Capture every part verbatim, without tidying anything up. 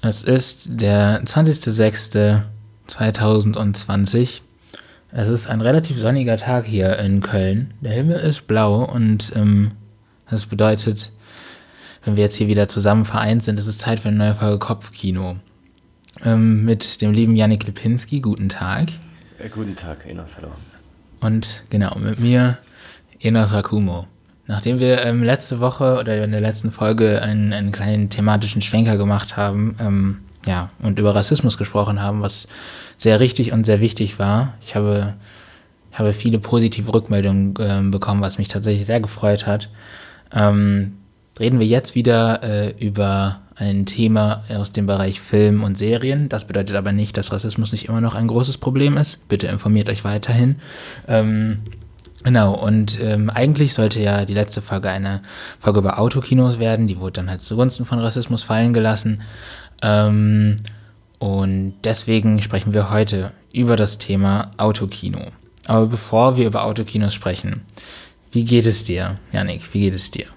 Es ist der zwanzigster sechster zweitausendzwanzig. Es ist ein relativ sonniger Tag hier in Köln. Der Himmel ist blau und ähm, das bedeutet, wenn wir jetzt hier wieder zusammen vereint sind, ist es Zeit für eine neue Folge Kopfkino. Ähm, mit dem lieben Yannick Lipinski. Guten Tag. Äh, guten Tag, Enos, hallo. Und genau, mit mir, Enos Rakumo. Nachdem wir ähm, letzte Woche oder in der letzten Folge einen, einen kleinen thematischen Schwenker gemacht haben, ähm, ja, und über Rassismus gesprochen haben, was sehr richtig und sehr wichtig war. Ich habe, ich habe viele positive Rückmeldungen äh, bekommen, was mich tatsächlich sehr gefreut hat. Ähm, reden wir jetzt wieder äh, über ein Thema aus dem Bereich Film und Serien. Das bedeutet aber nicht, dass Rassismus nicht immer noch ein großes Problem ist. Bitte informiert euch weiterhin. Ähm, genau, und ähm, eigentlich sollte ja die letzte Folge eine Folge über Autokinos werden. Die wurde dann halt zugunsten von Rassismus fallen gelassen. Ähm, und deswegen sprechen wir heute über das Thema Autokino. Aber bevor wir über Autokinos sprechen, wie geht es dir, Yannick? Wie geht es dir?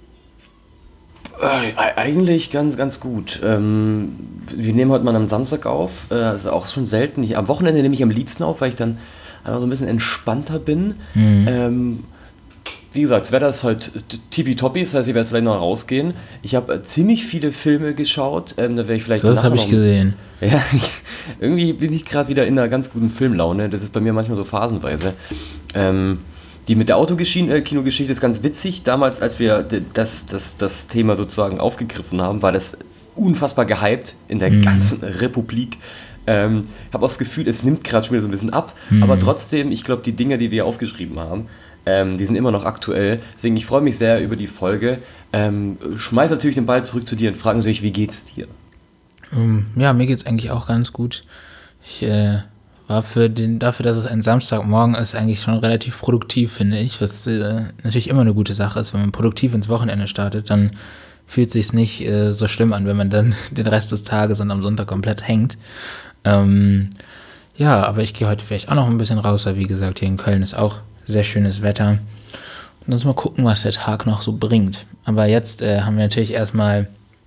Äh, eigentlich ganz, ganz gut. Ähm, wir nehmen heute mal am Samstag auf. Äh, das ist auch schon selten. Ich, am Wochenende nehme ich am liebsten auf, weil ich dann einfach so ein bisschen entspannter bin. Mhm. Ähm, wie gesagt, das Wetter ist heute tippitoppi, das heißt, ich werde vielleicht noch rausgehen. Ich habe äh, ziemlich viele Filme geschaut. Ähm, da werde ich vielleicht so, das habe ich gesehen. Ja, ich, irgendwie bin ich gerade wieder in einer ganz guten Filmlaune. Das ist bei mir manchmal so phasenweise. Ähm, Die mit der Autokino-Geschichte ist ganz witzig. Damals, als wir das, das, das Thema sozusagen aufgegriffen haben, war das unfassbar gehypt in der mhm. ganzen Republik. Ähm, ich habe auch das Gefühl, es nimmt gerade schon wieder so ein bisschen ab. Mhm. Aber trotzdem, ich glaube, die Dinge, die wir aufgeschrieben haben, ähm, die sind immer noch aktuell. Deswegen, ich freue mich sehr über die Folge. Ähm, schmeiß natürlich den Ball zurück zu dir und frage natürlich, wie geht's dir? Um, ja, mir geht's eigentlich auch ganz gut. Ich äh war für den, dafür, dass es ein Samstagmorgen ist, eigentlich schon relativ produktiv, finde ich, was äh, natürlich immer eine gute Sache ist. Wenn man produktiv ins Wochenende startet, dann fühlt es sich nicht äh, so schlimm an, wenn man dann den Rest des Tages und am Sonntag komplett hängt. Ähm, ja, aber ich gehe heute vielleicht auch noch ein bisschen raus, weil wie gesagt, hier in Köln ist auch sehr schönes Wetter. Und dann müssen wir mal gucken, was der Tag noch so bringt. Aber jetzt äh, haben wir natürlich erstmal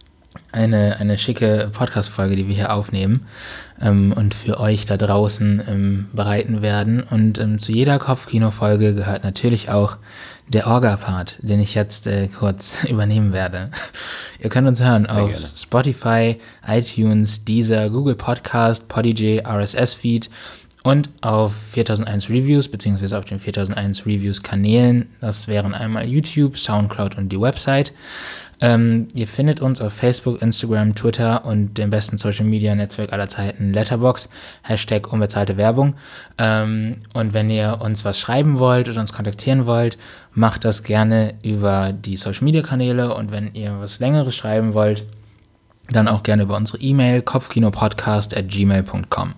eine, eine schicke Podcast-Folge, die wir hier aufnehmen ähm, und für euch da draußen ähm, bereiten werden. Und ähm, zu jeder Kopfkino-Folge gehört natürlich auch der Orga-Part, den ich jetzt äh, kurz übernehmen werde. Ihr könnt uns hören Sehr auf gerne. Spotify, iTunes, Deezer, Google Podcast, Podigy, R S S-Feed und auf viertausendeins Reviews, beziehungsweise auf den viertausendeins Reviews-Kanälen. Das wären einmal YouTube, Soundcloud und die Website. Ähm, ihr findet uns auf Facebook, Instagram, Twitter und dem besten Social-Media-Netzwerk aller Zeiten, Letterboxd, Hashtag unbezahlte Werbung. Ähm, und wenn ihr uns was schreiben wollt oder uns kontaktieren wollt, macht das gerne über die Social-Media-Kanäle. Und wenn ihr was Längeres schreiben wollt, dann auch gerne über unsere E-Mail kopfkinopodcast at gmail punkt com.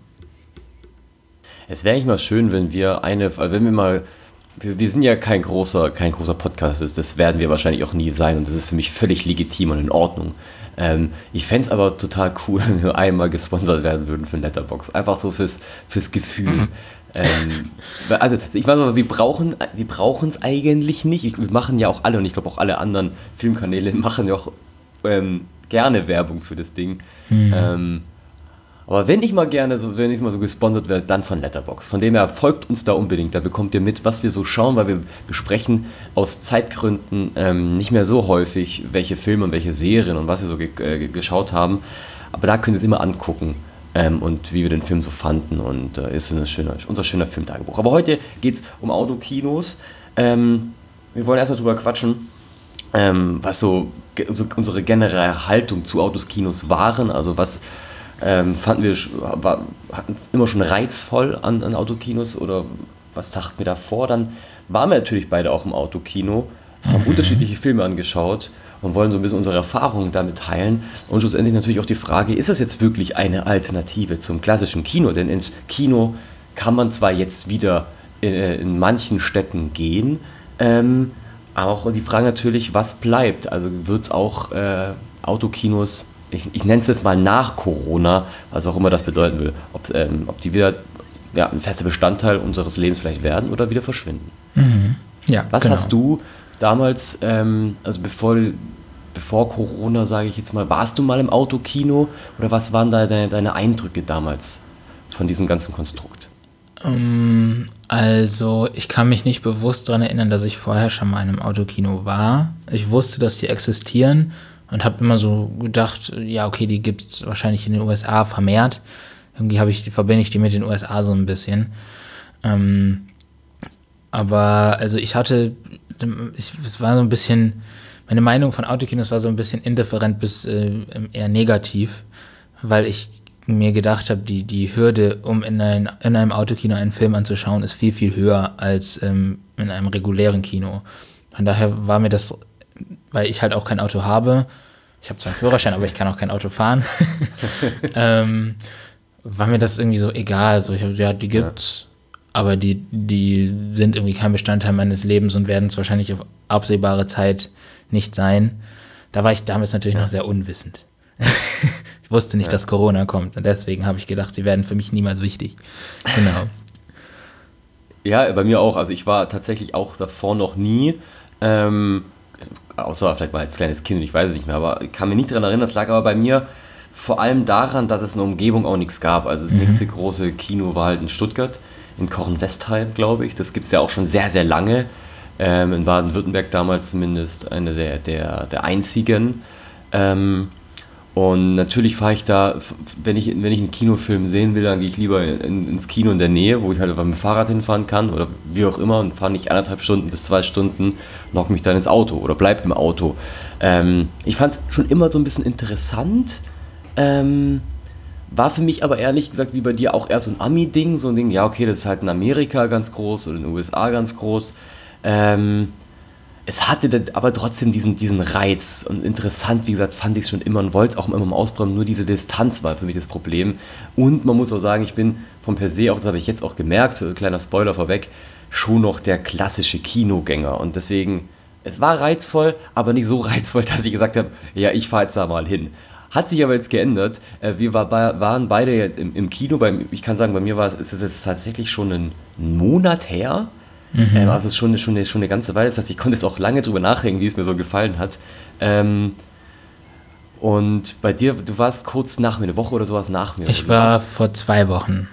Es wäre eigentlich mal schön, wenn wir eine, wenn wir mal Wir, wir sind ja kein großer, kein großer Podcast, das, das werden wir wahrscheinlich auch nie sein und das ist für mich völlig legitim und in Ordnung. Ähm, ich fände es aber total cool, wenn wir einmal gesponsert werden würden für Letterboxd. Einfach so fürs, fürs Gefühl. ähm, also ich weiß aber, sie brauchen sie brauchen es eigentlich nicht. Ich, wir machen ja auch alle und ich glaube auch alle anderen Filmkanäle machen ja auch ähm, gerne Werbung für das Ding. Mhm. Ähm, Aber wenn ich mal gerne, so, wenn ich mal so gesponsert werde, dann von Letterboxd. Von dem her folgt uns da unbedingt, da bekommt ihr mit, was wir so schauen, weil wir besprechen aus Zeitgründen ähm, nicht mehr so häufig, welche Filme und welche Serien und was wir so ge- äh, geschaut haben. Aber da könnt ihr es immer angucken ähm, und wie wir den Film so fanden und äh, ist eine schöne, unser schöner Filmtagebuch. Aber heute geht es um Autokinos. Ähm, wir wollen erstmal drüber quatschen, ähm, was so, so unsere generelle Haltung zu Autokinos waren, also was Ähm, fanden wir war, hatten immer schon reizvoll an, an Autokinos oder was dachten wir davor? Dann waren wir natürlich beide auch im Autokino, haben mhm. unterschiedliche Filme angeschaut und wollen so ein bisschen unsere Erfahrungen damit teilen und schlussendlich natürlich auch die Frage, ist das jetzt wirklich eine Alternative zum klassischen Kino? Denn ins Kino kann man zwar jetzt wieder in, in manchen Städten gehen, ähm, aber auch die Frage natürlich, was bleibt? Also wird es auch äh, Autokinos Ich, ich nenne es jetzt mal nach Corona, was auch immer das bedeuten will, ähm, ob die wieder ja, ein fester Bestandteil unseres Lebens vielleicht werden oder wieder verschwinden. Mhm. Ja, was genau. hast du damals, ähm, also bevor bevor Corona, sage ich jetzt mal, warst du mal im Autokino oder was waren da deine, deine Eindrücke damals von diesem ganzen Konstrukt? Um, also, ich kann mich nicht bewusst daran erinnern, dass ich vorher schon mal in einem Autokino war. Ich wusste, dass die existieren und habe immer so gedacht, ja, okay, die gibt es wahrscheinlich in den U S A vermehrt. Irgendwie habe ich, verbinde ich die mit den U S A so ein bisschen. Ähm, aber, also ich hatte, ich, es war so ein bisschen, meine Meinung von Autokinos war so ein bisschen indifferent bis äh, eher negativ, weil ich mir gedacht habe, die, die Hürde, um in, ein, in einem Autokino einen Film anzuschauen, ist viel, viel höher als ähm, in einem regulären Kino. Von daher war mir das, weil ich halt auch kein Auto habe, ich habe zwar einen Führerschein, aber ich kann auch kein Auto fahren, ähm, war mir das irgendwie so egal. So, ich hab, ja, die gibt's, ja. aber die, die sind irgendwie kein Bestandteil meines Lebens und werden es wahrscheinlich auf absehbare Zeit nicht sein. Da war ich damals natürlich ja. noch sehr unwissend. Ich wusste nicht, ja. dass Corona kommt und deswegen habe ich gedacht, sie werden für mich niemals wichtig. Genau. Ja, bei mir auch. Also ich war tatsächlich auch davor noch nie, ähm, außer vielleicht mal als kleines Kind, ich weiß es nicht mehr, aber ich kann mich nicht daran erinnern, das lag aber bei mir vor allem daran, dass es in der Umgebung auch nichts gab. Also das mhm. nächste große Kino war halt in Stuttgart, in Kochen-Westheim, glaube ich. Das gibt es ja auch schon sehr, sehr lange. Ähm, in Baden-Württemberg damals zumindest eine der, der, der einzigen. Ähm, Und natürlich fahre ich da, wenn ich, wenn ich einen Kinofilm sehen will, dann gehe ich lieber in, ins Kino in der Nähe, wo ich halt mit dem Fahrrad hinfahren kann oder wie auch immer und fahre nicht anderthalb Stunden bis zwei Stunden, lock mich dann ins Auto oder bleib im Auto. Ähm, ich fand es schon immer so ein bisschen interessant, ähm, war für mich aber ehrlich gesagt wie bei dir auch eher so ein Ami-Ding, so ein Ding, ja okay, das ist halt in Amerika ganz groß oder in den U S A ganz groß. Ähm, Es hatte aber trotzdem diesen, diesen Reiz und interessant, wie gesagt, fand ich es schon immer und wollte es auch immer mal ausprobieren, nur diese Distanz war für mich das Problem. Und man muss auch sagen, ich bin von per se, auch das habe ich jetzt auch gemerkt, so ein kleiner Spoiler vorweg, schon noch der klassische Kinogänger und deswegen, es war reizvoll, aber nicht so reizvoll, dass ich gesagt habe, ja, ich fahre jetzt da mal hin. Hat sich aber jetzt geändert, wir war, waren beide jetzt im, im Kino, bei, ich kann sagen, bei mir war es, ist es jetzt tatsächlich schon ein Monat her. Mhm. Ähm, also es ist schon, schon, eine, schon eine ganze Weile, das heißt, ich konnte jetzt auch lange drüber nachdenken, wie es mir so gefallen hat. Ähm, und bei dir, du warst kurz nach mir, eine Woche oder sowas nach mir. Ich war vor zwei Wochen.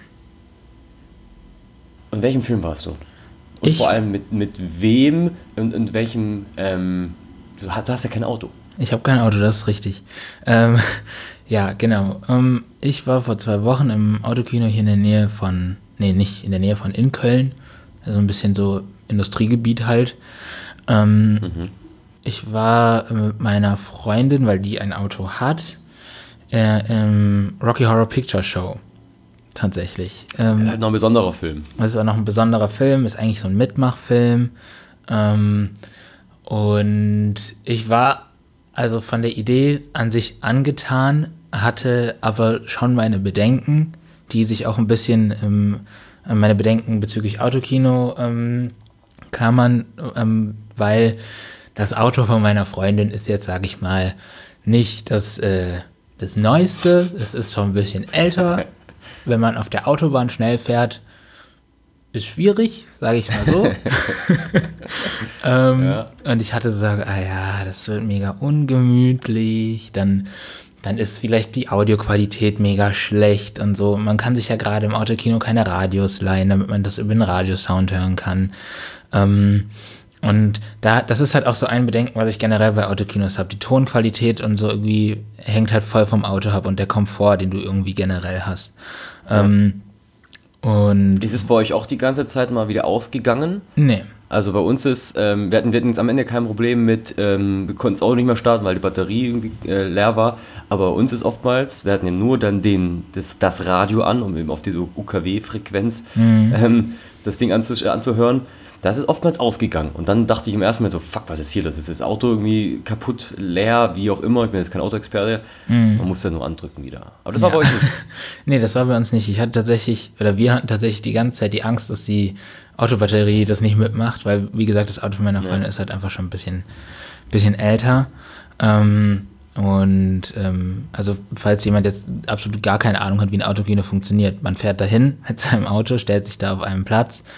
Und in welchem Film warst du? Und ich, vor allem mit, mit wem und in welchem, ähm, du, hast, du hast ja kein Auto. Ich habe kein Auto, das ist richtig. Ähm, ja, genau. Ähm, ich war vor zwei Wochen im Autokino hier in der Nähe von, nee, nicht in der Nähe von in Köln. Also ein bisschen so Industriegebiet halt. Ähm, mhm. Ich war mit meiner Freundin, weil die ein Auto hat, äh, im Rocky Horror Picture Show. Tatsächlich. Ähm, ja, noch ein besonderer Film. Das ist auch noch ein besonderer Film, ist eigentlich so ein Mitmachfilm. Ähm, und ich war also von der Idee an sich angetan, hatte aber schon meine Bedenken, die sich auch ein bisschen im meine Bedenken bezüglich Autokino ähm, klammern, ähm, weil das Auto von meiner Freundin ist jetzt, sage ich mal, nicht das, äh, das Neueste. Es ist schon ein bisschen älter. Wenn man auf der Autobahn schnell fährt, ist schwierig, sage ich mal so. ähm, ja. Und ich hatte so gesagt, ah ja, das wird mega ungemütlich, dann dann ist vielleicht die Audioqualität mega schlecht und so. Man kann sich ja gerade im Autokino keine Radios leihen, damit man das über den Radiosound hören kann. Ähm, und da, das ist halt auch so ein Bedenken, was ich generell bei Autokinos habe. Die Tonqualität und so irgendwie hängt halt voll vom Auto ab und der Komfort, den du irgendwie generell hast. Ja. Ähm, und ist es bei euch auch die ganze Zeit mal wieder ausgegangen? Nee. Also bei uns ist, ähm, wir hatten, wir hatten jetzt am Ende kein Problem mit, ähm, wir konnten es auch nicht mehr starten, weil die Batterie irgendwie äh, leer war, aber bei uns ist oftmals, wir hatten ja nur dann den, das, das Radio an, um eben auf diese U K W-Frequenz mhm. ähm, das Ding anzuh- anzuhören, das ist oftmals ausgegangen und dann dachte ich im ersten Mal so, fuck, was ist hier, das ist das Auto irgendwie kaputt, leer, wie auch immer, ich bin jetzt kein Autoexperte, mhm. man muss ja nur andrücken wieder. Aber das ja. war bei euch nicht. Nee, das war bei uns nicht. Ich hatte tatsächlich, oder wir hatten tatsächlich die ganze Zeit die Angst, dass die Autobatterie das nicht mitmacht, weil, wie gesagt, das Auto von meiner Freundin ja. ist halt einfach schon ein bisschen, bisschen älter. Ähm, und ähm, also falls jemand jetzt absolut gar keine Ahnung hat, wie ein Autokino funktioniert, man fährt dahin mit seinem Auto, stellt sich da auf einen Platz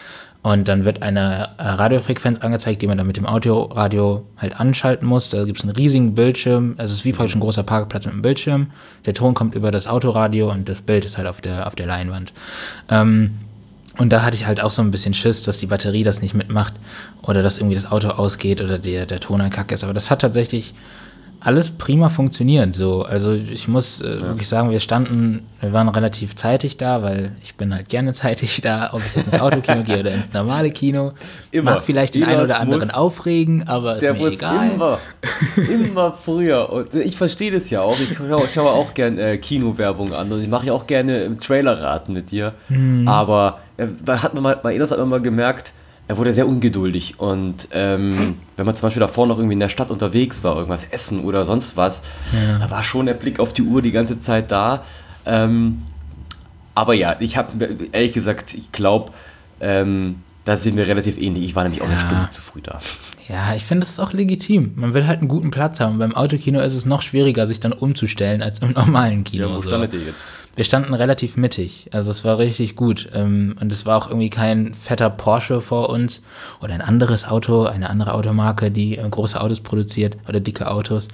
Und dann wird eine äh, Radiofrequenz angezeigt, die man dann mit dem Autoradio halt anschalten muss. Da gibt es einen riesigen Bildschirm. Also es ist wie praktisch ein großer Parkplatz mit einem Bildschirm. Der Ton kommt über das Autoradio und das Bild ist halt auf der, auf der Leinwand. Ähm, und da hatte ich halt auch so ein bisschen Schiss, dass die Batterie das nicht mitmacht oder dass irgendwie das Auto ausgeht oder der, der Ton ein Kack ist. Aber das hat tatsächlich alles prima funktioniert. So. Also ich muss äh, ja. wirklich sagen, wir standen, wir waren relativ zeitig da, weil ich bin halt gerne zeitig da, ob ich jetzt ins Autokino gehe oder ins normale Kino. Immer. Mag vielleicht den einen oder anderen aufregen, aber ist mir egal. Immer, immer früher. Und ich verstehe das ja auch. Ich schaue, ich schaue auch gerne äh, Kinowerbung an und ich mache ja auch gerne im Trailerraten mit dir. Hm. Aber äh, hat man mal, bei Enos hat man mal gemerkt, er wurde sehr ungeduldig und ähm, wenn man zum Beispiel davor noch irgendwie in der Stadt unterwegs war, irgendwas essen oder sonst was, ja. da war schon der Blick auf die Uhr die ganze Zeit da. Ähm, aber ja, ich habe ehrlich gesagt, ich glaube, ähm, da sind wir relativ ähnlich. Ich war nämlich auch ja. eine Stunde zu früh da. Ja, ich finde, das ist auch legitim. Man will halt einen guten Platz haben. Beim Autokino ist es noch schwieriger, sich dann umzustellen als im normalen Kino. Ja, wo standet ihr jetzt? Wir standen relativ mittig, also es war richtig gut. Und es war auch irgendwie kein fetter Porsche vor uns oder ein anderes Auto, eine andere Automarke, die große Autos produziert oder dicke Autos.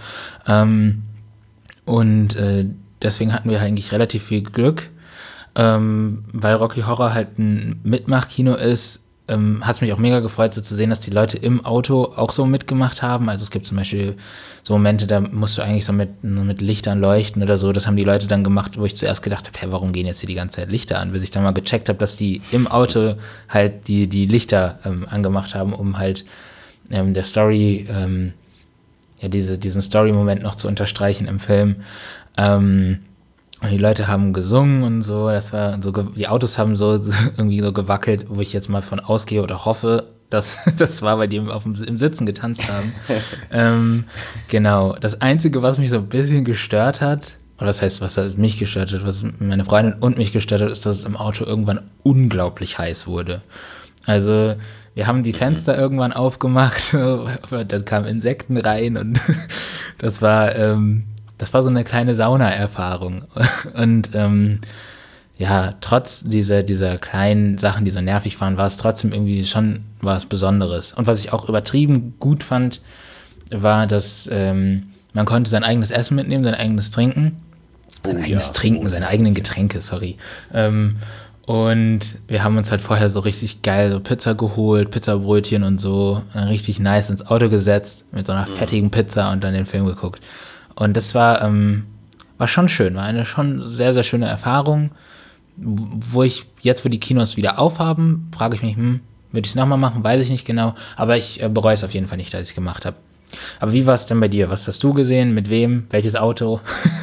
Und deswegen hatten wir eigentlich relativ viel Glück, weil Rocky Horror halt ein Mitmachkino ist. Ähm, hat es mich auch mega gefreut, so zu sehen, dass die Leute im Auto auch so mitgemacht haben. Also es gibt zum Beispiel so Momente, da musst du eigentlich so mit, mit Lichtern leuchten oder so. Das haben die Leute dann gemacht, wo ich zuerst gedacht habe, hey, warum gehen jetzt hier die ganze Zeit Lichter an? Bis ich dann mal gecheckt habe, dass die im Auto halt die, die Lichter ähm, angemacht haben, um halt ähm, der Story, ähm, ja, diese, diesen Story-Moment noch zu unterstreichen im Film. Ähm, Und die Leute haben gesungen und so, das war so, die Autos haben so, so irgendwie so gewackelt, wo ich jetzt mal von ausgehe oder hoffe, dass das war, weil die auf dem, im Sitzen getanzt haben. ähm, genau. Das Einzige, was mich so ein bisschen gestört hat, oder das heißt, was halt mich gestört hat, was meine Freundin und mich gestört hat, ist, dass es im Auto irgendwann unglaublich heiß wurde. Also wir haben die Fenster irgendwann aufgemacht, dann kamen Insekten rein und das war ähm, Das war so eine kleine Sauna-Erfahrung. Und ähm, ja, trotz dieser, dieser kleinen Sachen, die so nervig waren, war es trotzdem irgendwie schon was Besonderes. Und was ich auch übertrieben gut fand, war, dass ähm, man konnte sein eigenes Essen mitnehmen, sein eigenes Trinken. Sein oh, eigenes ja. Trinken, oh. seine eigenen Getränke, sorry. Ähm, und wir haben uns halt vorher so richtig geil so Pizza geholt, Pizzabrötchen und so, richtig nice ins Auto gesetzt mit so einer mhm. fettigen Pizza und dann den Film geguckt. Und das war, ähm, war schon schön, war eine schon sehr, sehr schöne Erfahrung, wo ich jetzt, wo die Kinos wieder aufhaben, frage ich mich, hm, würde ich es nochmal machen, weiß ich nicht genau, aber ich äh, bereue es auf jeden Fall nicht, dass ich es gemacht habe. Aber wie war es denn bei dir? Was hast du gesehen? Mit wem? Welches Auto?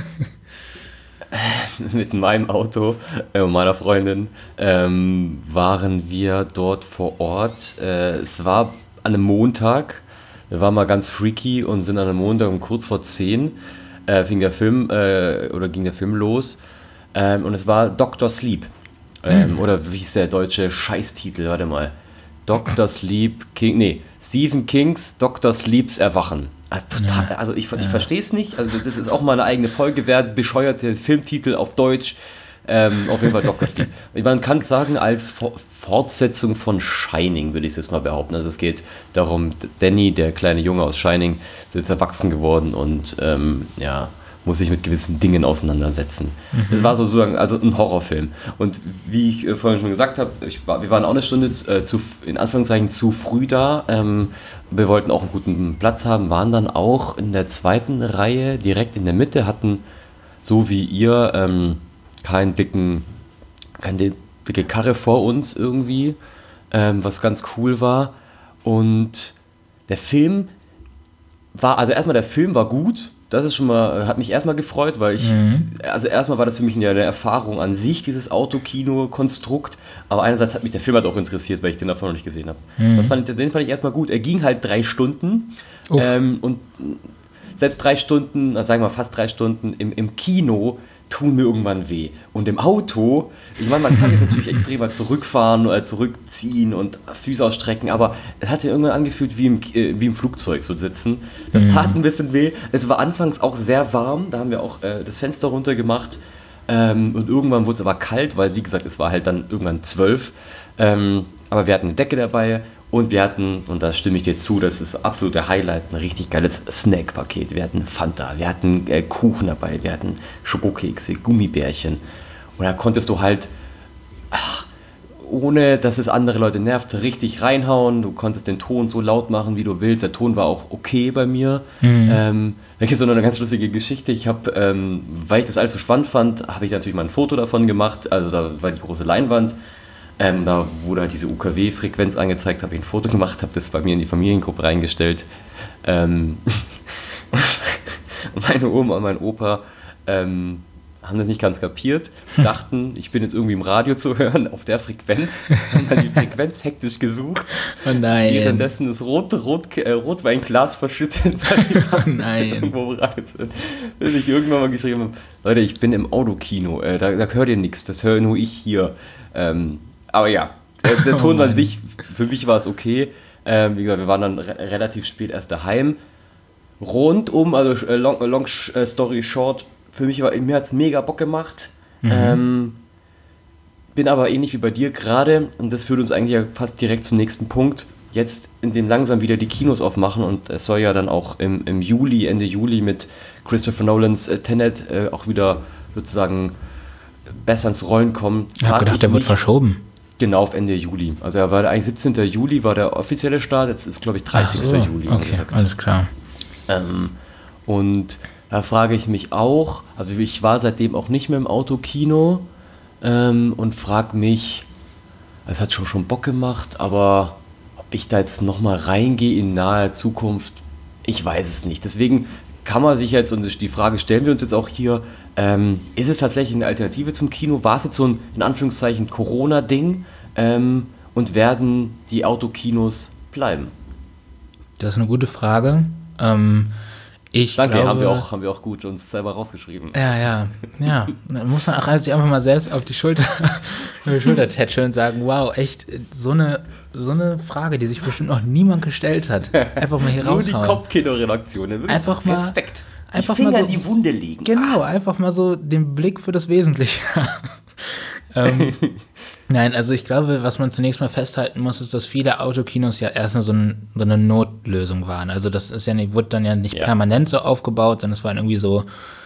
Mit meinem Auto äh, und meiner Freundin ähm, waren wir dort vor Ort. Äh, es war an einem Montag. Wir waren mal ganz freaky und sind an einem Montag um kurz vor zehn äh, fing der Film äh, oder ging der Film los ähm, und es war Doktor Sleep ähm, mhm. oder wie ist der deutsche Scheißtitel, warte mal, Doktor Sleep King, nee, Stephen Kings Doktor Sleeps Erwachen. Also, total, ja. also ich, ich ja. verstehe es nicht, also das ist auch mal eine eigene Folge wert, bescheuerte Filmtitel auf Deutsch. Ähm, auf jeden Fall Doktor Sleep. Man kann es sagen, als For- Fortsetzung von Shining, würde ich es jetzt mal behaupten. Also es geht darum, Danny, der kleine Junge aus Shining, der ist erwachsen geworden und ähm, ja, muss sich mit gewissen Dingen auseinandersetzen. Mhm. Das war sozusagen also ein Horrorfilm. Und wie ich äh, vorhin schon gesagt habe, ich war, wir waren auch eine Stunde äh, zu, in Anführungszeichen zu früh da. Ähm, wir wollten auch einen guten Platz haben, waren dann auch in der zweiten Reihe, direkt in der Mitte, hatten so wie ihr ähm, keinen dicken, keine dicke Karre vor uns irgendwie, ähm, was ganz cool war. Und der Film war, also erstmal der Film war gut, das ist schon mal, hat mich erstmal gefreut, weil ich, mhm. also erstmal war das für mich eine, eine Erfahrung an sich, dieses Autokino-Konstrukt, aber einerseits hat mich der Film halt auch interessiert, weil ich den davor noch nicht gesehen habe. Mhm. Das fand ich, den fand ich erstmal gut. Er ging halt drei Stunden ähm, und selbst drei Stunden, also sagen wir fast drei Stunden im, im Kino tun mir irgendwann weh. Und im Auto, ich meine, man kann jetzt natürlich extremer zurückfahren oder zurückziehen und Füße ausstrecken, aber es hat sich irgendwann angefühlt, wie im, äh, wie im Flugzeug so sitzen. Das mhm. tat ein bisschen weh. Es war anfangs auch sehr warm, da haben wir auch äh, das Fenster runter gemacht ähm, und irgendwann wurde es aber kalt, weil wie gesagt, es war halt dann irgendwann zwölf. Ähm, aber wir hatten eine Decke dabei und wir hatten, und da stimme ich dir zu, das ist absolut der Highlight, ein richtig geiles Snack-Paket. Wir hatten Fanta, wir hatten äh, Kuchen dabei, wir hatten Schokokekse, Gummibärchen. Und da konntest du halt, ach, ohne dass es andere Leute nervt, richtig reinhauen. Du konntest den Ton so laut machen, wie du willst. Der Ton war auch okay bei mir. Mhm. Ähm, da gibt es noch eine ganz lustige Geschichte. Ich habe, ähm, weil ich das alles so spannend fand, habe ich natürlich mal ein Foto davon gemacht. Also da war die große Leinwand. Ähm, da wurde halt diese U K W-Frequenz angezeigt, habe ich ein Foto gemacht, habe das bei mir in die Familiengruppe reingestellt. Ähm und meine Oma und mein Opa ähm, haben das nicht ganz kapiert, dachten, ich bin jetzt irgendwie im Radio zu hören, auf der Frequenz, haben dann die Frequenz hektisch gesucht. Oh nein. Währenddessen das Rot, Rot, äh, Rotweinglas verschüttet, weil die oh nein. irgendwo bereit sind. Bis ich irgendwann mal geschrieben habe, Leute, ich bin im Autokino, äh, da, da hört ihr nichts, das höre nur ich hier. Ähm, aber ja, der, der Ton oh an sich, für mich war es okay. Ähm, wie gesagt, wir waren dann re- relativ spät erst daheim. Rundum, also äh, long, long äh, story short, für mich war, mir hat es mega Bock gemacht. Mhm. Ähm, bin aber ähnlich wie bei dir gerade, und das führt uns eigentlich ja fast direkt zum nächsten Punkt, jetzt in dem langsam wieder die Kinos aufmachen, und es soll ja dann auch im, im Juli, Ende Juli mit Christopher Nolans äh, Tenet äh, auch wieder sozusagen besser ins Rollen kommen. Ich habe gedacht, der wird verschoben. Genau, auf Ende Juli. Also er war eigentlich siebzehnten Juli war der offizielle Start, jetzt ist glaube ich dreißigsten So, Juli. Okay, alles klar. Ähm, und da frage ich mich auch, also ich war seitdem auch nicht mehr im Autokino ähm, und frage mich, es hat schon, schon Bock gemacht, aber ob ich da jetzt nochmal reingehe in naher Zukunft, ich weiß es nicht. Deswegen kann man sich jetzt, und die Frage stellen wir uns jetzt auch hier, ähm, ist es tatsächlich eine Alternative zum Kino? War es jetzt so ein, in Anführungszeichen, Corona-Ding? Ähm, und werden die Autokinos bleiben? Das ist eine gute Frage. Ähm, Ich Danke, glaube, haben wir auch, haben wir auch gut uns selber rausgeschrieben. Ja, ja, ja. Da muss man auch sich einfach mal selbst auf die Schulter, auf die Schulter tätscheln und sagen, wow, echt, so eine, so eine Frage, die sich bestimmt noch niemand gestellt hat. Einfach mal hier Nur raushauen. Nur die Kopfkino-Redaktion. Einfach mal, Respekt. Einfach die Finger mal so, in die Wunde legen. Genau, ah. einfach mal so den Blick für das Wesentliche haben. ähm, Nein, also ich glaube, was man zunächst mal festhalten muss, ist, dass viele Autokinos ja erstmal so, ein, so eine Notlösung waren. Also das ist ja nicht, wurde dann ja nicht ja. permanent so aufgebaut, sondern es waren irgendwie so,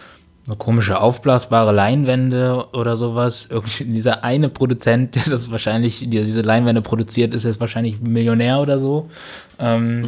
so komische aufblasbare Leinwände oder sowas. Irgendwie dieser eine Produzent, der das wahrscheinlich, der diese Leinwände produziert, ist jetzt wahrscheinlich Millionär oder so. Ähm,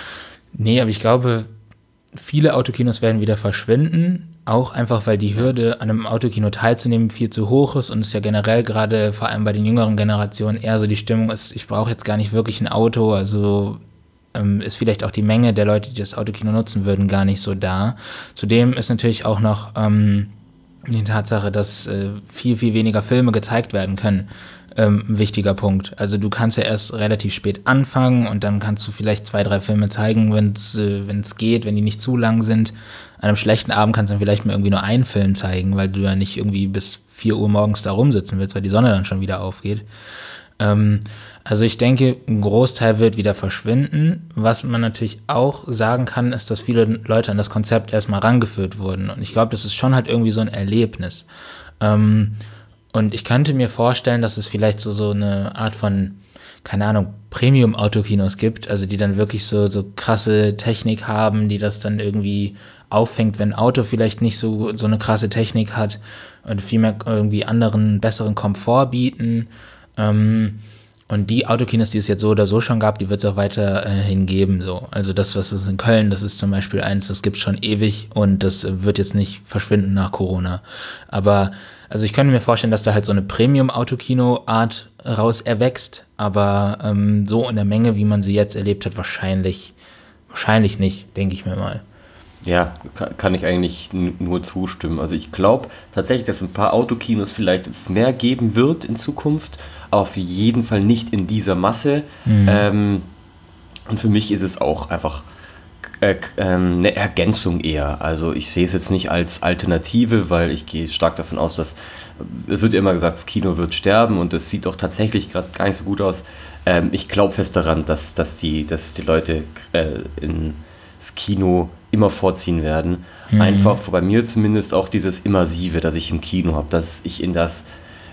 nee, aber ich glaube, viele Autokinos werden wieder verschwinden. Auch einfach, weil die Hürde, an einem Autokino teilzunehmen, viel zu hoch ist und es ja generell gerade, vor allem bei den jüngeren Generationen, eher so die Stimmung ist, ich brauche jetzt gar nicht wirklich ein Auto, also ähm, ist vielleicht auch die Menge der Leute, die das Autokino nutzen würden, gar nicht so da. Zudem ist natürlich auch noch ähm, die Tatsache, dass äh, viel, viel weniger Filme gezeigt werden können, ähm, ein wichtiger Punkt. Also du kannst ja erst relativ spät anfangen und dann kannst du vielleicht zwei, drei Filme zeigen, wenn es äh, wenn es geht, wenn die nicht zu lang sind. An einem schlechten Abend kannst du dann vielleicht mal irgendwie nur einen Film zeigen, weil du ja nicht irgendwie bis vier Uhr morgens da rumsitzen willst, weil die Sonne dann schon wieder aufgeht. Ähm, also ich denke, ein Großteil wird wieder verschwinden. Was man natürlich auch sagen kann, ist, dass viele Leute an das Konzept erstmal rangeführt wurden. Und ich glaube, das ist schon halt irgendwie so ein Erlebnis. Ähm, und ich könnte mir vorstellen, dass es vielleicht so, so eine Art von, keine Ahnung, Premium-Autokinos gibt, also die dann wirklich so, so krasse Technik haben, die das dann irgendwie auffängt, wenn ein Auto vielleicht nicht so, so eine krasse Technik hat und vielmehr irgendwie anderen, besseren Komfort bieten. Ähm, und die Autokinos, die es jetzt so oder so schon gab, die wird es auch weiterhin geben. So. Also das, was es in Köln, das ist zum Beispiel eins, das gibt es schon ewig und das wird jetzt nicht verschwinden nach Corona. Aber also ich könnte mir vorstellen, dass da halt so eine Premium-Autokino-Art raus erwächst, aber ähm, so in der Menge, wie man sie jetzt erlebt hat, wahrscheinlich, wahrscheinlich nicht, denke ich mir mal. Ja, kann, kann ich eigentlich n- nur zustimmen. Also ich glaube tatsächlich, dass ein paar Autokinos vielleicht jetzt mehr geben wird in Zukunft, aber auf jeden Fall nicht in dieser Masse. Mhm. Ähm, und für mich ist es auch einfach äh, ähm, eine Ergänzung eher. Also ich sehe es jetzt nicht als Alternative, weil ich gehe stark davon aus, dass es wird ja immer gesagt, das Kino wird sterben und das sieht doch tatsächlich gerade gar nicht so gut aus. Ähm, ich glaube fest daran, dass, dass, die, dass die Leute äh, in das Kino immer vorziehen werden. Mhm. Einfach bei mir zumindest auch dieses Immersive, das ich im Kino habe, dass ich in das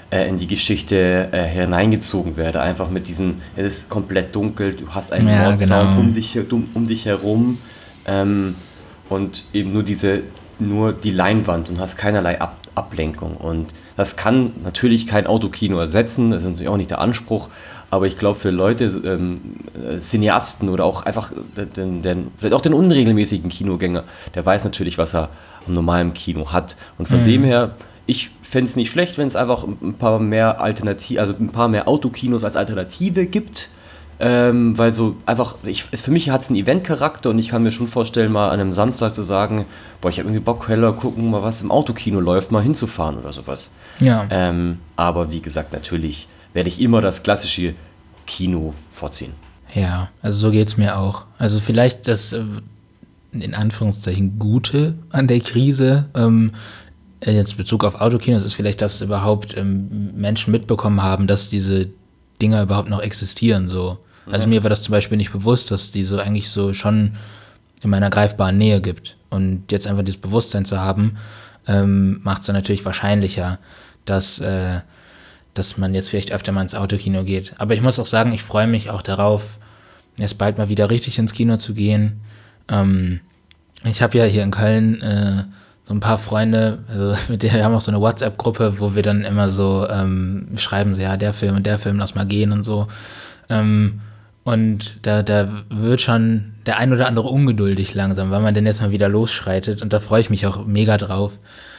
äh, in die Geschichte äh, hineingezogen werde. Einfach mit diesen, es ist komplett dunkel, du hast einen Ja, Mordsound genau. um dich, um, um dich herum ähm, und eben nur diese, nur die Leinwand und hast keinerlei Ab- Ablenkung. Und das kann natürlich kein Autokino ersetzen, das ist natürlich auch nicht der Anspruch, aber ich glaube für Leute, ähm, äh, Cineasten oder auch einfach den, den, vielleicht auch den unregelmäßigen Kinogänger, der weiß natürlich, was er am normalen Kino hat. Und von Mhm. dem her, ich fände es nicht schlecht, wenn es einfach ein paar mehr Alternativ, also ein paar mehr Autokinos als Alternative gibt. Ähm, weil so einfach, ich, es- für mich hat es einen Eventcharakter und ich kann mir schon vorstellen, mal an einem Samstag zu sagen, boah, ich habe irgendwie Bock, heller gucken, mal was im Autokino läuft, mal hinzufahren oder sowas. Ja. Ähm, aber wie gesagt, natürlich werde ich immer das klassische Kino vorziehen. Ja, also so geht's mir auch. Also vielleicht das äh, in Anführungszeichen Gute an der Krise, ähm, äh, jetzt in Bezug auf Autokinos, ist vielleicht, dass überhaupt ähm, Menschen mitbekommen haben, dass diese Dinger überhaupt noch existieren. So. Also mir war das zum Beispiel nicht bewusst, dass die so eigentlich so schon in meiner greifbaren Nähe gibt. Und jetzt einfach dieses Bewusstsein zu haben, ähm, macht es dann natürlich wahrscheinlicher, dass, äh, dass man jetzt vielleicht öfter mal ins Autokino geht. Aber ich muss auch sagen, ich freue mich auch darauf, jetzt bald mal wieder richtig ins Kino zu gehen. Ähm, ich habe ja hier in Köln äh, so ein paar Freunde, also mit denen wir haben auch so eine WhatsApp-Gruppe, wo wir dann immer so ähm, schreiben, so ja, der Film und der Film, lass mal gehen und so. Ähm, und da, da wird schon der ein oder andere ungeduldig langsam, weil man denn jetzt mal wieder losschreitet. Und da freue ich mich auch mega drauf,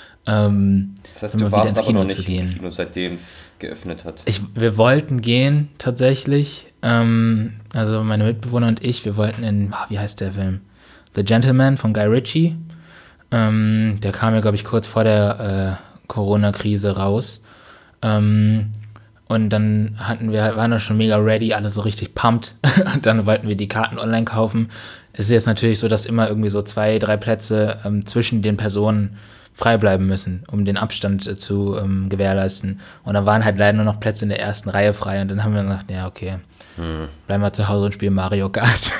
ähm, Das heißt, mal du wieder warst ins aber Kino noch zu nicht im gehen. Kino, seitdem es geöffnet hat. Ich, wir wollten gehen, tatsächlich. Ähm, also meine Mitbewohner und ich, wir wollten in, ah, wie heißt der Film? The Gentleman von Guy Ritchie. Ähm, der kam ja, glaube ich, kurz vor der äh, Corona-Krise raus. Ähm, und dann hatten wir, waren wir schon mega ready, alle so richtig pumped. Und dann wollten wir die Karten online kaufen. Es ist jetzt natürlich so, dass immer irgendwie so zwei, drei Plätze ähm, zwischen den Personen frei bleiben müssen, um den Abstand äh, zu ähm, gewährleisten. Und da waren halt leider nur noch Plätze in der ersten Reihe frei. Und dann haben wir gedacht, ja, okay, Hm. bleiben wir zu Hause und spielen Mario Kart.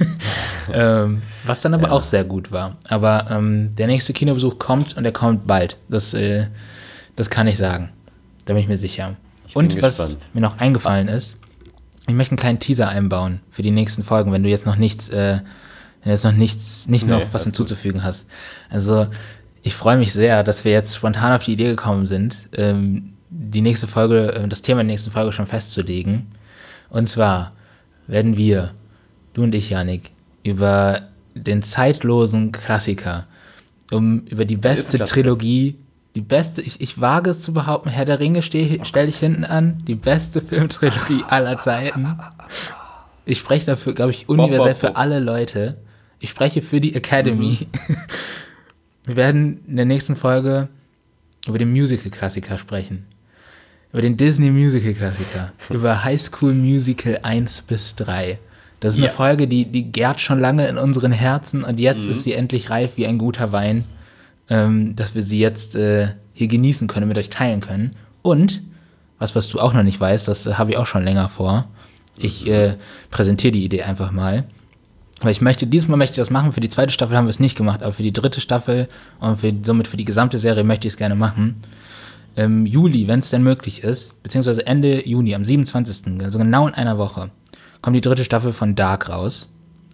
ähm, was dann aber Ja. auch sehr gut war. Aber ähm, der nächste Kinobesuch kommt und der kommt bald. Das, äh, das kann ich sagen. Da bin ich mir sicher. Ich bin und was gespannt. mir noch eingefallen ist, ich möchte einen kleinen Teaser einbauen für die nächsten Folgen, wenn du jetzt noch nichts, äh, wenn du jetzt noch nichts, nicht Nee, noch was alles hinzuzufügen hast. Also ich freue mich sehr, dass wir jetzt spontan auf die Idee gekommen sind, ähm, die nächste Folge, äh, das Thema der nächsten Folge schon festzulegen. Und zwar werden wir, du und ich, Yannick, über den zeitlosen Klassiker, um über die beste Klassiker. Trilogie, die beste, ich, ich wage es zu behaupten, Herr der Ringe steh, stell dich hinten an, die beste Filmtrilogie aller Zeiten. Ich spreche dafür, glaube ich, universell für alle Leute. Ich spreche für die Academy. Mhm. Wir werden in der nächsten Folge über den Musical-Klassiker sprechen. Über den Disney-Musical-Klassiker. Über High School Musical eins bis drei. Das ist eine Ja. Folge, die, die gärt schon lange in unseren Herzen und jetzt Mhm. ist sie endlich reif wie ein guter Wein, ähm, dass wir sie jetzt äh, hier genießen können, mit euch teilen können. Und, was, was du auch noch nicht weißt, das äh, habe ich auch schon länger vor. Ich äh, präsentiere die Idee einfach mal. Weil ich möchte, dieses Mal möchte ich das machen, für die zweite Staffel haben wir es nicht gemacht, aber für die dritte Staffel und für, somit für die gesamte Serie möchte ich es gerne machen. Im Juli, wenn es denn möglich ist, beziehungsweise Ende Juni, am siebenundzwanzigsten, also genau in einer Woche, kommt die dritte Staffel von Dark raus.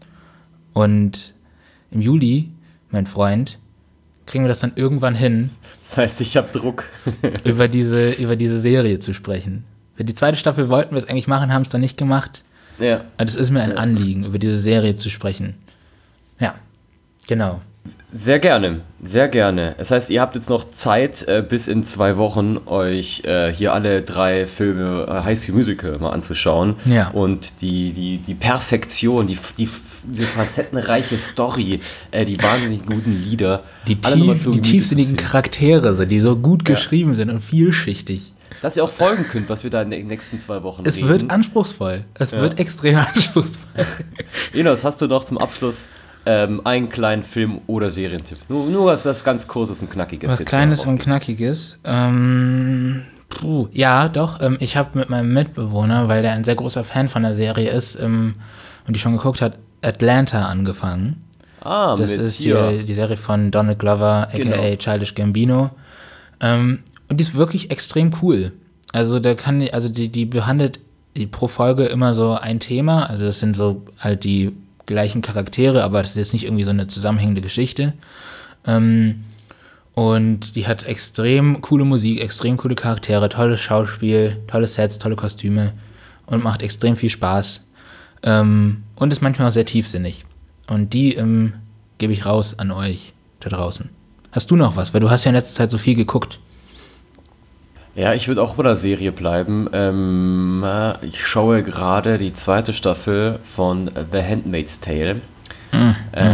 Und im Juli, mein Freund, kriegen wir das dann irgendwann hin, Das heißt, ich habe Druck. über diese, über diese Serie zu sprechen. Für die zweite Staffel wollten wir es eigentlich machen, haben es dann nicht gemacht. Ja. Aber es ist mir ein Anliegen, über diese Serie zu sprechen. Ja, genau. Sehr gerne, sehr gerne. Das heißt, ihr habt jetzt noch Zeit, äh, bis in zwei Wochen euch äh, hier alle drei Filme äh, High School Musical mal anzuschauen. Ja. Und die, die, die Perfektion, die, die, die facettenreiche Story, äh, die wahnsinnig guten Lieder. Die, alle nochmal tief, zu die Gemüte zu tiefsinnigen ziehen. Charaktere, so, die so gut Ja. geschrieben sind und vielschichtig. Dass ihr auch folgen könnt, was wir da in den nächsten zwei Wochen Es reden. wird anspruchsvoll. Es Ja. wird extrem anspruchsvoll. Enos, hast du noch zum Abschluss ähm, einen kleinen Film- oder Serientipp? Nur, nur was, was ganz Kurzes und Knackiges. Was jetzt Kleines noch und rausgeben. Knackiges. Ähm, puh, ja, doch. Ähm, ich habe mit meinem Mitbewohner, weil der ein sehr großer Fan von der Serie ist ähm, und die schon geguckt hat, Atlanta angefangen. Ah, Das mit ist hier. die, die Serie von Donald Glover, aka Genau. Childish Gambino. Ähm, und die ist wirklich extrem cool. Also da kann, also die, die behandelt die pro Folge immer so ein Thema. Also das sind so halt die gleichen Charaktere, aber das ist jetzt nicht irgendwie so eine zusammenhängende Geschichte. Ähm, und die hat extrem coole Musik, extrem coole Charaktere, tolles Schauspiel, tolle Sets, tolle Kostüme und macht extrem viel Spaß. Ähm, und ist manchmal auch sehr tiefsinnig. Und die ähm, gebe ich raus an euch da draußen. Hast du noch was? Weil du hast ja in letzter Zeit so viel geguckt. Ja, ich würde auch bei der Serie bleiben. Ähm, äh, ich schaue gerade die zweite Staffel von The Handmaid's Tale. Mhm.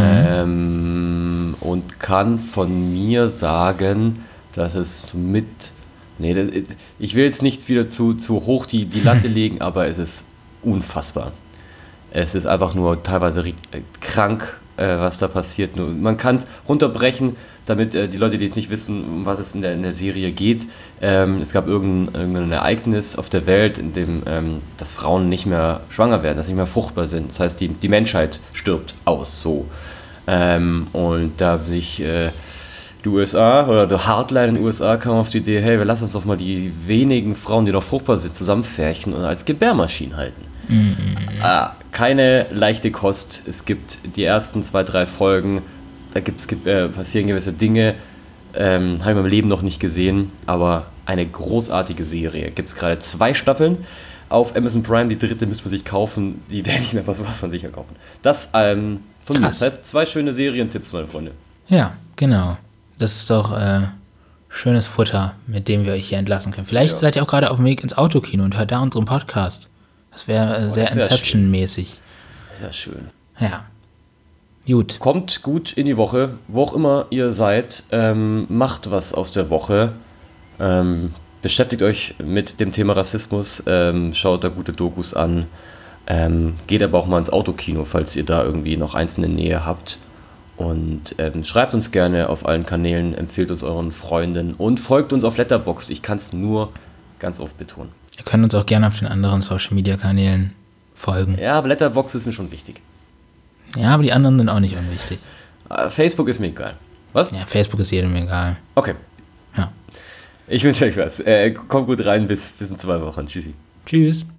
Ähm, und kann von mir sagen, dass es mit... Nee, das, ich will jetzt nicht wieder zu, zu hoch die, die Latte legen, aber es ist unfassbar. Es ist einfach nur teilweise krank, äh, was da passiert. Nur, man kann es runterbrechen, damit äh, die Leute, die jetzt nicht wissen, um was es in der, in der Serie geht. Ähm, es gab irgendein, irgendein Ereignis auf der Welt, in dem ähm, dass Frauen nicht mehr schwanger werden, dass sie nicht mehr fruchtbar sind. Das heißt, die, die Menschheit stirbt aus. So. Ähm, und da sich äh, die U S A oder der Hardline in den U S A kam auf die Idee, hey, wir lassen uns doch mal die wenigen Frauen, die noch fruchtbar sind, zusammenfärchen und als Gebärmaschinen halten. Mhm. Ah, keine leichte Kost. Es gibt die ersten zwei, drei Folgen, da gibt's, gibt, äh, passieren gewisse Dinge, ähm, habe ich in meinem Leben noch nicht gesehen, aber eine großartige Serie. Gibt es gerade zwei Staffeln auf Amazon Prime, die dritte müsste man sich kaufen, die werde ich mir was, was von sicher kaufen. Das ähm, von mir. Das heißt, zwei schöne Serientipps, meine Freunde. Ja, genau. Das ist doch äh, schönes Futter, mit dem wir euch hier entlassen können. Vielleicht ja. seid ihr auch gerade auf dem Weg ins Autokino und hört da unseren Podcast. Das wäre äh, sehr Inception-mäßig. Sehr schön. Ja. Gut. Kommt gut in die Woche, wo auch immer ihr seid. Ähm, macht was aus der Woche. Ähm, beschäftigt euch mit dem Thema Rassismus. Ähm, schaut da gute Dokus an. Ähm, geht aber auch mal ins Autokino, falls ihr da irgendwie noch eins in der Nähe habt. Und ähm, schreibt uns gerne auf allen Kanälen, empfiehlt uns euren Freunden und folgt uns auf Letterboxd. Ich kann es nur ganz oft betonen. Ihr könnt uns auch gerne auf den anderen Social-Media-Kanälen folgen. Ja, aber Letterboxd ist mir schon wichtig. Ja, aber die anderen sind auch nicht unwichtig. Uh, Facebook ist mir egal. Was? Ja, Facebook ist jedem egal. Okay. Ja. Ich wünsche euch was. Äh, kommt gut rein, bis, bis in zwei Wochen. Tschüssi. Tschüss.